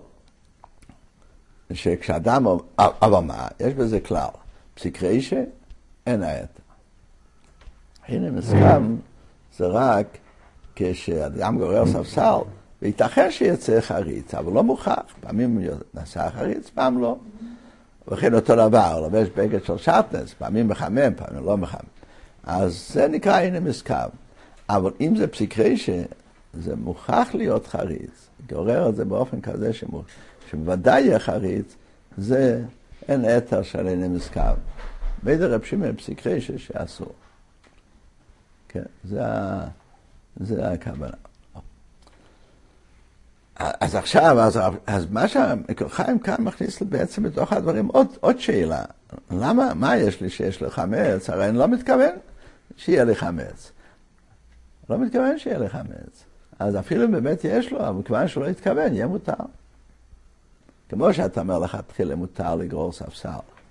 שכשאדם, אבל מה, יש בזה כלל, פסיק רישא, אין היתר. אינה מסכם זה רק כשאדם גורר ספסל, וייתכן שיצא חריץ, אבל לא מוכח. פעמים נעשה חריץ, פעם לא. וכן אותו דבר, לובש בגד של שטנס, פעמים מחמם, פעמים לא מחמם. אז זה נקרא אינה מסכם. אבל אם זה פסיק רישא, זה מוכח להיות חריץ. גורר את זה באופן כזה שמוכ... שבוודאי יהיה חריץ, זה אין היתר של אינה מסכם. בידי רב שמעון פסיק רישא שאסור. כן, זה, זה הכוונה. אז עכשיו, אז, אז מה שהמקור חיים כאן מכניס בעצם בתוך הדברים עוד, עוד שאלה. למה, מה יש לי שיש לי חמץ? הרי אני לא מתכוון שיהיה לי חמץ. לא מתכוון שיהיה לי חמץ. אז אפילו באמת יש לו, אבל כיוון שלא יתכוון, יהיה מותר. כמו שאתה אומר לך, תחילה מותר לגרור ספסל.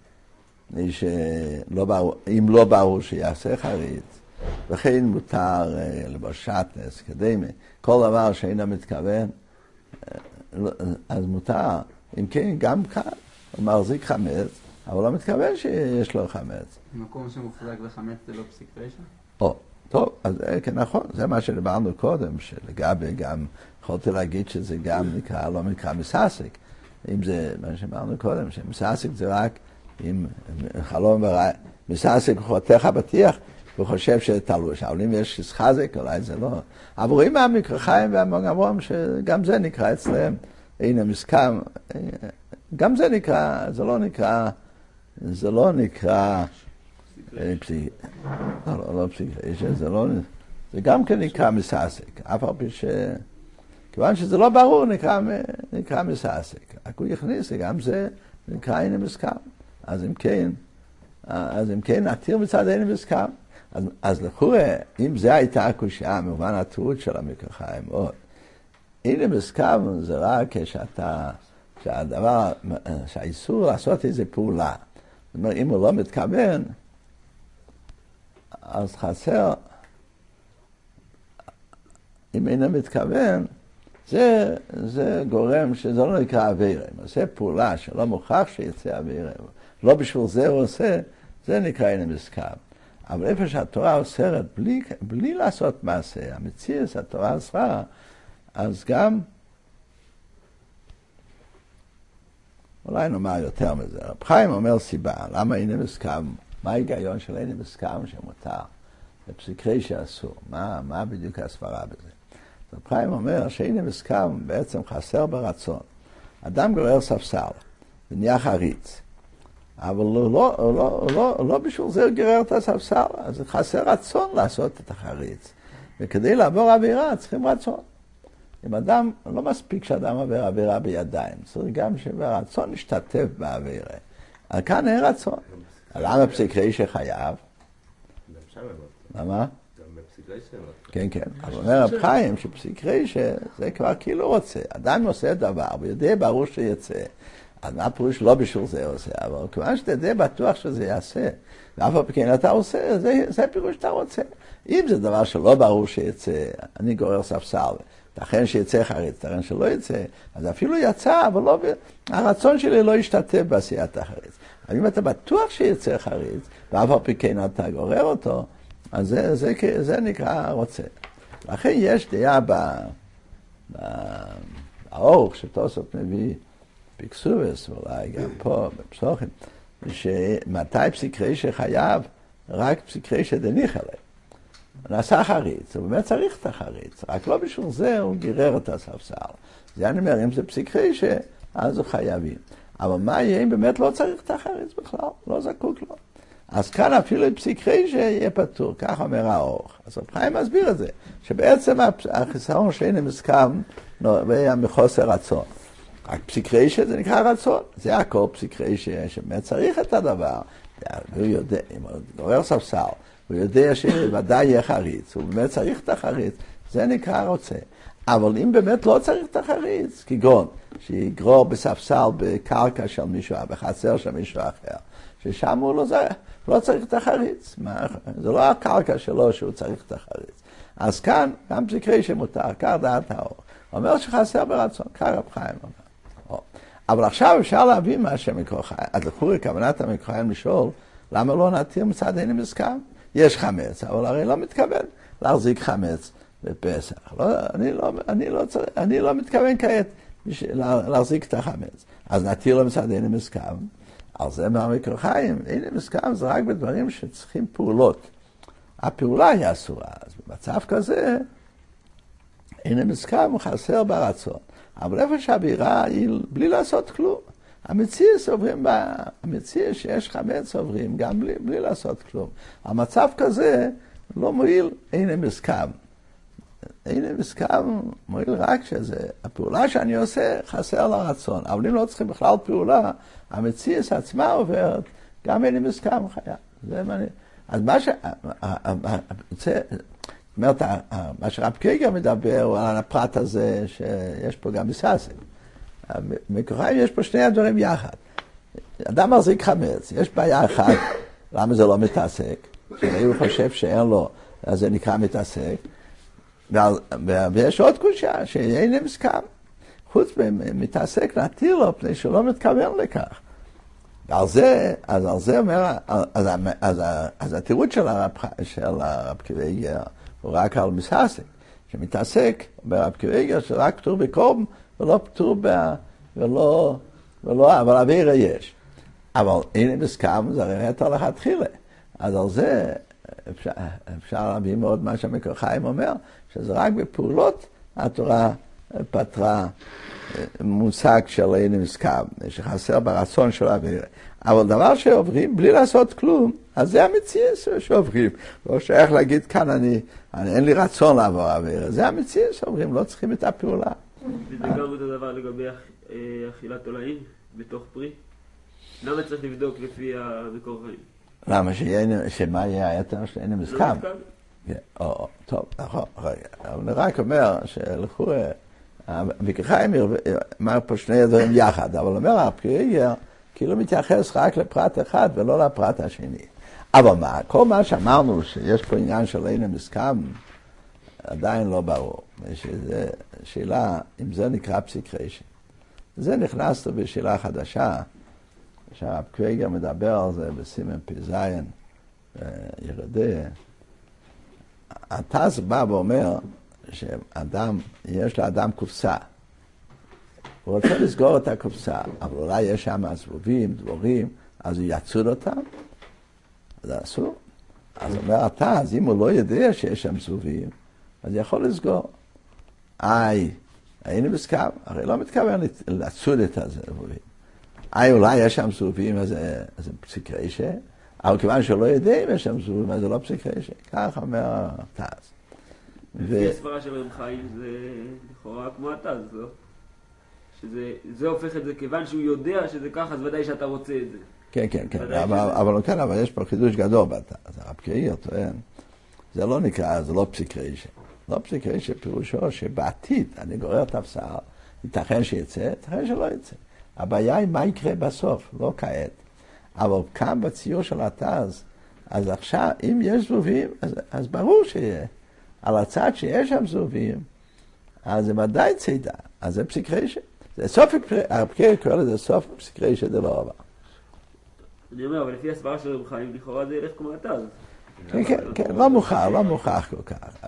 שלא ברור, אם לא ברור שיעשה חריץ, וכן מותר לבוש שטנס, קדמי, כל דבר שאינו מתכוון, אז מותר. אם כן, גם כאן, הוא מחזיק חמץ, אבל לא מתכוון שיש לו חמץ. במקום שמוחזק בחמץ זה לא פסיק רישא? או, טוב, אז כן, נכון, זה מה שדיברנו קודם, שלגבי גם, יכולתי להגיד שזה גם נקרא, לא נקרא מסעסק. אם זה מה שאמרנו קודם, שמסעסק זה רק אם חלום ורעי, מסעסק הוא חותך הבטיח, הוא חושב שתלוש, אבל אם יש שחזק, אולי זה לא. אבל רואים מהמקרא חיים והמוג אברום, שגם זה נקרא אצלם, הנה מסכם, גם זה נקרא, זה לא נקרא, זה לא נקרא, פסיק, לא, לא, לא פסיק, זה לא, זה גם כן נקרא מסעסק, אף על פי ש... כיוון שזה לא ברור, נקרא, נקרא מסעסק. רק הוא יכניס, גם זה נקרא אין מסכם. אז אם כן, אז אם כן, נתיר מצד אין מסכם. אז, אז לכאורה, אם זה הייתה הקושיה, במובן התירוץ של המקרא חיים מאוד, אין מסכם זה רק כשאתה, שהדבר, שהאיסור לעשות איזו פעולה. זאת אומרת, אם הוא לא מתכוון, אז חסר, אם אינו מתכוון, זה, זה גורם שזה לא נקרא עבירה. אם עושה פעולה שלא מוכרח שיצא עבירה, לא בשביל זה הוא עושה, זה נקרא אין מסכם. אבל איפה שהתורה אוסרת בלי, בלי לעשות מעשה, המציאות התורה אסרה, אז גם, אולי נאמר יותר מזה, רב חיים אומר סיבה, למה אין מסכם, מה ההיגיון של אין מסכם שמותר, בפסיקי שאסור, מה, מה בדיוק הסברה בזה? רב חיים אומר שאין מסכם בעצם חסר ברצון. אדם גורר ספסל, ונהיה חריץ, אבל לא, לא, לא, לא, לא בשביל זה הוא גורר את הספסל, אז חסר רצון לעשות את החריץ. וכדי לעבור עבירה צריכים רצון. אם אדם, לא מספיק שאדם עובר עבירה בידיים, צריך גם שברצון להשתתף בעבירה. אבל כאן אין רצון. למה פסיקי שחייב? למה? כן, כן. אבל אומר רב חיים שפסיקי שזה כבר כאילו רוצה. אדם עושה דבר, ויודע ברור שיצא. אז מה פירוש לא בשביל זה עושה? אבל כיוון שאתה יודע בטוח שזה יעשה, ואף על פי כן אתה עושה, זה, זה פירוש שאתה רוצה. אם זה דבר שלא ברור שיצא, אני גורר ספסל, תכן שיצא חריץ, תכן שלא יצא, אז אפילו יצא, אבל לא, הרצון שלי לא ישתתף בעשיית החריץ. אבל אם אתה בטוח שיצא חריץ, ואף על פי כן אתה גורר אותו, אז זה, זה, זה, זה נקרא רוצה. לכן יש דעה באורך שתוספות מביא פיקסובס, ואולי גם פה בפסוחים, שמתי פסיקי שחייב, רק פסיקי שדניח עליהם. נעשה חריץ, הוא באמת צריך את החריץ, רק לא בשביל זה הוא גירר את הספסל. זה אני אומר, אם זה פסיקי שאז הוא חייבים. אבל מה יהיה אם באמת לא צריך את החריץ בכלל, לא זקוק לו. אז כאן אפילו פסיקי שיהיה פטור, כך אומר האורך. אז רב חיים מסביר את זה, שבעצם החיסרון שאין מסכם נובע מחוסר רצון. רק פסיקי שזה נקרא רצון, זה הכל פסיקי שבאמת צריך את הדבר. הוא יודע, אם הוא גורר ספסל, הוא יודע שוודאי יהיה חריץ, הוא באמת צריך את החריץ, זה נקרא רוצה. אבל אם באמת לא צריך את החריץ, כגון שיגרור בספסל בקרקע של מישהו, בחצר של מישהו אחר, ששם הוא לא, לא צריך את החריץ. מה, זה לא הקרקע שלו שהוא צריך את החריץ. אז כאן, גם פסיקי שמותר, כך דעת האור. הוא אומר שחסר ברצון, כך רב חיים אומר. אבל עכשיו אפשר להבין מה שמקרא חיים. אז לכאורה כוונת המקרא חיים לשאול, למה לא נתיר מצד אין מסכם? יש חמץ, אבל הרי לא מתכוון להחזיק חמץ בפסח. לא, אני, לא, אני, לא צריך, אני לא מתכוון כעת להחזיק את החמץ. אז נתיר לו מצד אין מסכם. על זה מהמקרא חיים, אין מסכם זה רק בדברים שצריכים פעולות. הפעולה היא אסורה. אז במצב כזה, אין מסכם הוא חסר ברצון. אבל איפה שהבירה היא בלי לעשות כלום. המציאות עוברים, המציאות שיש חמץ עוברים גם בלי, בלי לעשות כלום. המצב כזה לא מועיל, אין מסכם. אין מסכם מועיל רק שזה, הפעולה שאני עושה חסר לרצון. אבל אם לא צריכים בכלל פעולה, המציאות עצמה עוברת, גם אין מסכם חיה. זה מעניין. אז מה ש... זאת אומרת, מה שרב קריגר מדבר הוא על הפרט הזה שיש פה גם מסעסק. מקרא יש פה שני הדברים יחד. אדם מחזיק חמץ, יש בעיה אחת, למה זה לא מתעסק? שהוא חושב שאין לו, אז זה נקרא מתעסק. ויש עוד קושיה, שאין מסכם. חוץ מתעסק נתיר לו, פני שלא מתכוון לכך. ועל זה, אז על זה אומר, אז, אז, אז התירוץ של הרב, של הרב קריגר הוא רק על מסעסק. שמתעסק ברב קריגר שרק פטור בקורבן, ולא פטור ב... ולא... ולא... אבל אבירה יש. אבל אין מסכם, זה הרי יותר לכתחילה. אז על זה אפשר, אפשר להביא מאוד מה שהמקרא חיים אומר, שזה רק בפעולות התורה פתרה מושג של אין מסכם, שחסר ברצון של אבירה. אבל דבר שעוברים בלי לעשות כלום, אז זה המציאות שעוברים. לא שייך להגיד כאן, אני, אני, אין לי רצון לעבור עבירה. זה המציאות שעוברים, לא צריכים את הפעולה. וזה גם אותו דבר לגבי אכילת תולעים בתוך פרי? למה צריך לבדוק לפי המקור חיים? למה שמה יהיה היתר שאין מסכם? לא או, טוב, נכון, רגע. אבל אני רק אומר שלכו, המקור חיים אמר פה שני דברים יחד, אבל אומר הפריגר, כאילו מתייחס רק לפרט אחד ולא לפרט השני. אבל מה, כל מה שאמרנו שיש פה עניין של אין מסכם, עדיין לא ברור. שזה שאלה, אם זה נקרא פסיק רשת. זה נכנס לו בשאלה חדשה, שהרב קוויגר מדבר על זה בסימן פי זיין, ירדה. התז בא ואומר שאדם, יש לאדם קופסה. הוא רוצה לסגור את הקופסה, אבל אולי יש שם זבובים, דבורים, אז הוא יצוד אותם. זה אסור. אז אומר התז, אם הוא לא יודע שיש שם זבובים, אז יכול לסגור. איי, היינו מסכם, הרי לא מתכוון לצוד את הזבובים. איי, אולי יש שם זבובים, אז זה פסיק רשת, אבל כיוון שלא יודע אם יש שם זבובים, אז זה לא פסיק רשת. כך אומר התז. לפי הסברה של רב חיים זה לכאורה כמו התז, לא? שזה הופך את זה, כיוון שהוא יודע שזה ככה, אז ודאי שאתה רוצה את זה. כן, כן, כן, אבל כן, אבל יש פה חידוש גדול בתז. הרב קוויגר טוען, זה לא נקרא, זה לא פסיק רשת. לא פסיק רשת פירושו שבעתיד אני גורר את הבשר, ייתכן שיצא, ייתכן שלא יצא. הבעיה היא מה יקרה בסוף, לא כעת. אבל כאן בציור של התז, אז עכשיו, אם יש זבובים, אז, אז ברור שיהיה. על הצד שיש שם זבובים, אז זה ודאי צידה, אז זה פסיק רשת. זה סוף, הפקר קורא לזה סוף פסיק רשת, זה לא רבה. אני אומר, אבל לפי הסברה של רב חיים, לכאורה זה ילך כמו התז. כן, כן, כן, לא מוכח, לא מוכח כל כך.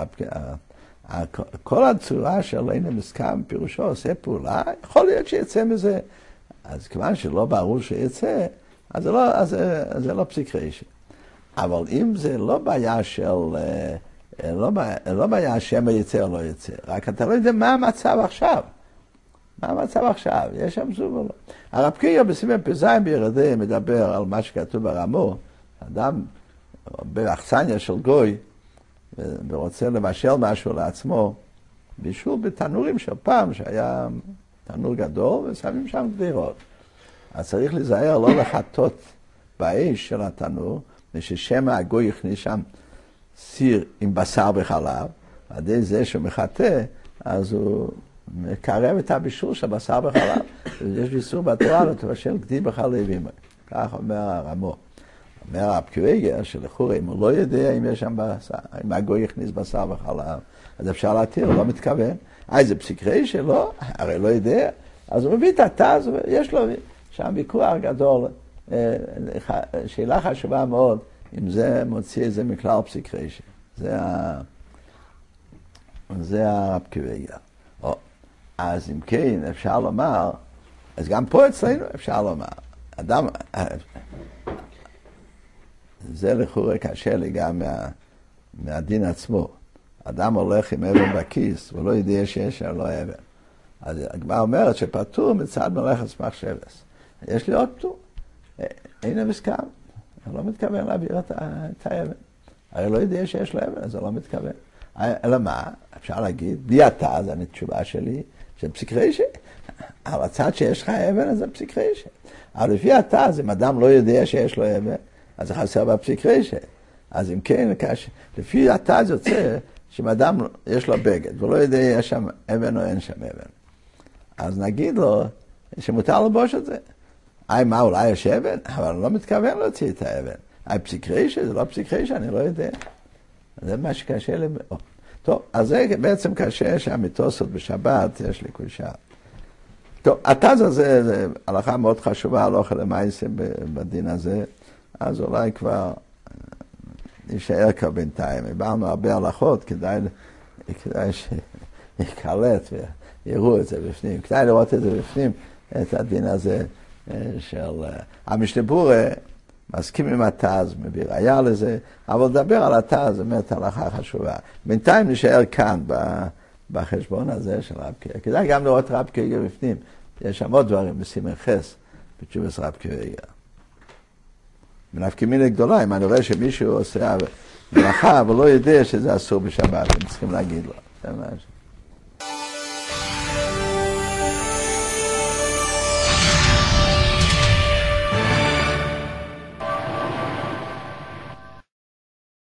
כל הצורה של אין מסכם פירושו עושה פעולה, יכול להיות שיצא מזה. אז כיוון שלא ברור שיצא, אז זה לא, אז זה לא פסיק רשת. אבל אם זה לא בעיה של, לא בעיה, לא בעיה שמא יצא או לא יצא, רק אתה לא יודע מה המצב עכשיו. מה המצב עכשיו? יש שם זוב או לא? הרב קוויגר בסימן פי זיין בירדה מדבר על מה שכתוב ברמו, אדם באכסניה של גוי, ורוצה לבשל משהו לעצמו, בישול בתנורים של פעם, שהיה תנור גדול, ושמים שם גבירות. אז צריך להיזהר לא לחטות באש של התנור, וששמא הגוי יכניס שם סיר עם בשר וחלב, ועד זה שהוא מחטא, אז הוא מקרב את הבישול של בשר וחלב. יש איסור בתורה לתבשל גדי בחלבים. כך אומר הרמו. אומר הרב קוויגר שלכאורה, אם הוא לא יודע אם יש שם בשר, אם הגוי יכניס בשר וחלב, אז אפשר להתיר, הוא לא מתכוון. אה, זה פסיק רשת, לא? הרי לא יודע. אז הוא מביא את התז, ויש לו שם ויכוח גדול. שאלה חשובה מאוד, אם זה מוציא את זה מכלל פסיק רשת. זה ה... זה הרב קוויגר. אז אם כן, אפשר לומר, אז גם פה אצלנו אפשר לומר, אדם, זה לכאורה קשה לי גם מה, מהדין עצמו. אדם הולך עם אבן בכיס, ולא יודע שיש שם לא אבן. אז הגמרא אומרת שפטור מצד מלאכת מחשבס. יש לי עוד פטור. אין מסכם. אני לא מתכוון להעביר את, את האבן. הרי לא יודע שיש לו אבן, אז אני לא מתכוון. אלא מה? אפשר להגיד, בלי אתה, אז אני תשובה שלי, שפסיק רשת. על הצד שיש לך אבן, אז זה פסיק רשת. אבל לפי אתה, אז אם אדם לא יודע שיש לו אבן, אז זה חסר בפסיק רשת. אז אם כן, לפי אתה זה יוצא, שאם אדם יש לו בגד, ולא יודע יש שם אבן או אין שם אבן, אז נגיד לו שמותר לבוש את זה. אי, מה, אולי יש אבן? אבל אני לא מתכוון להוציא את האבן. אי, פסיק רשת? זה לא פסיק רשת, אני לא יודע. זה מה שקשה לי. טוב, אז זה בעצם קשה שהמיתוסות בשבת, יש לי קושה. טוב, התז הזה, זה הלכה מאוד חשובה, הלכה למעשה בדין הזה, אז אולי כבר יישאר כבר בינתיים. הבאנו הרבה הלכות, כדאי, כדאי שיקלט ויראו את זה בפנים. כדאי לראות את זה בפנים, את הדין הזה של... המשנה ברורה מסכים עם התז, מביא ראיה לזה, אבל לדבר על התז, זאת אומרת, הלכה חשובה. בינתיים נשאר כאן, בחשבון הזה של רב קוויגר. כדאי גם לראות רב קוויגר בפנים. יש שם עוד דברים בסימן חס, בתשובת רב קוויגר. ונפקא מינה גדולה, אם אני רואה שמישהו עושה מלאכה, אבל לא יודע שזה אסור בשבת, הם צריכים להגיד לו. זה משהו.